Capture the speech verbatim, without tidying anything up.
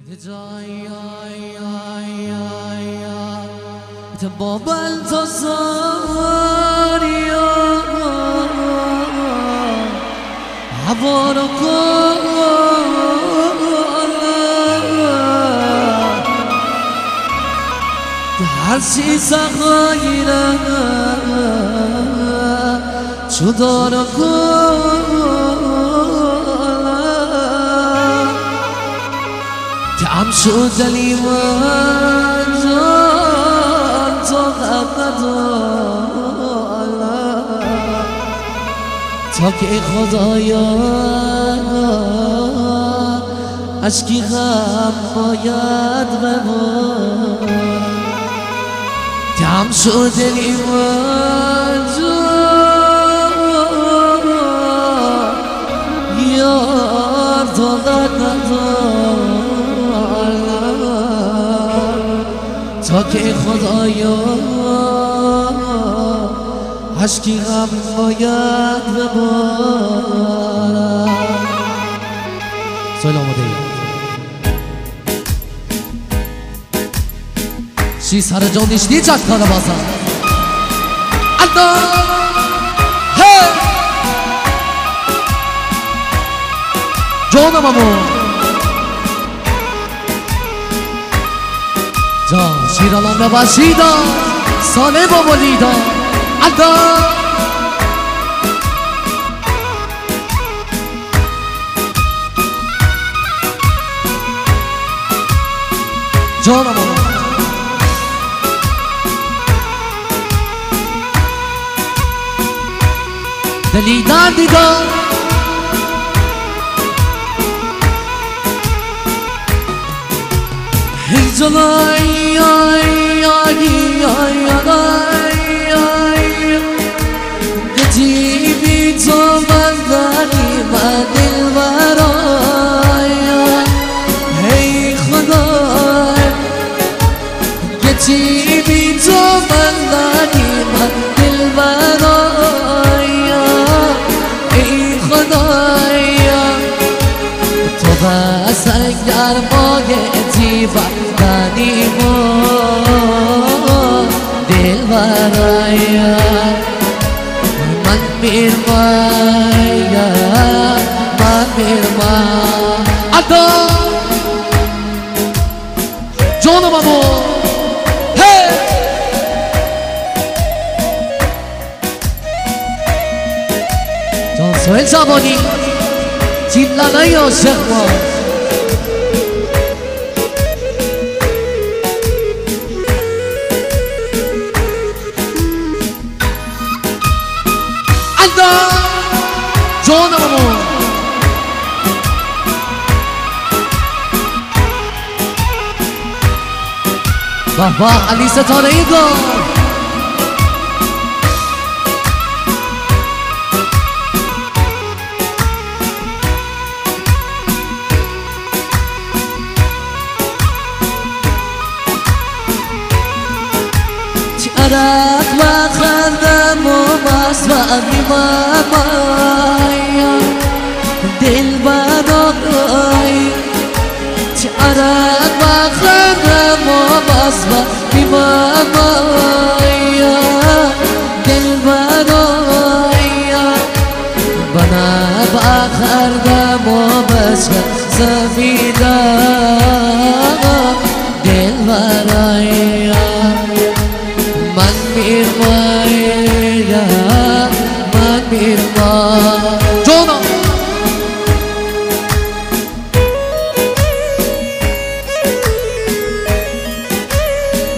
باب التصاريا عبارك تحسي سخيرا شدارك تعم شدلي وجان تغفد تا که خدایا اشکی غم باید ببارم تعم شدلي وجان یار تغفد تا که خدایا اشکی غم باید ببارم. سوال آماده ای شی سر جان نیشتی چک کنه بازم الله هی جانم امون جان شیرالان بباشیدا ساله با ولیدا الله جانم امون دلیدن دیدن هیجلای آی آی آی آی گتی بی تو من داری من دل برای هی خدای گتی بی تو من داری من دل برای ای خدای تو بس اگر باگتی بردنی ما دل برای من میرمایم من میرمایم ادا جانم امو هی جان سوهل جوانی تیلانه عاشق ما جانم امون واه واه علی ستاره ای گار عرق و خندم و مست و بیمامایم دل برای عرق و خندم و مست و بیمامایم دل برایم بنا بخردم و بس سفیدم دل برایم من میرمایم من میرمایم